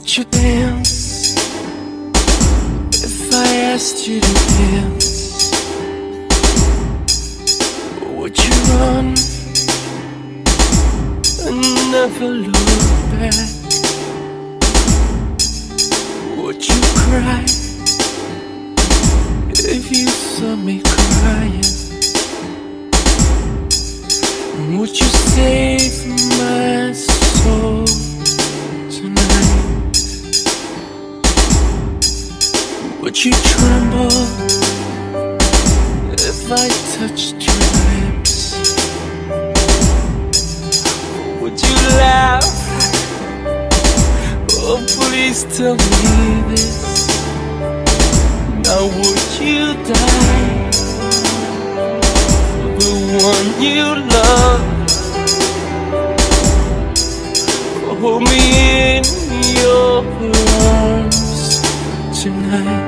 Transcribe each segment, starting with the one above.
Would you dance if I asked you to dance? Would you run and never look back? Would you cry if you saw me crying? Would you save my soul tonight? Would you tremble if I touched your lips? Would you laugh? Oh, please tell me this. Now would you die for the one you love? Hold me in your arms tonight.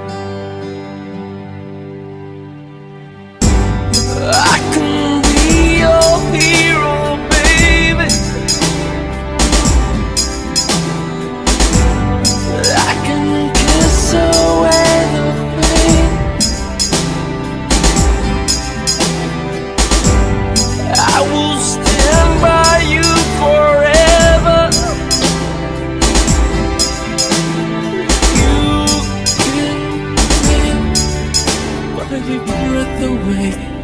I can be your hero, baby. I can kiss away the pain. I will stand by you forever. You can take my breath away.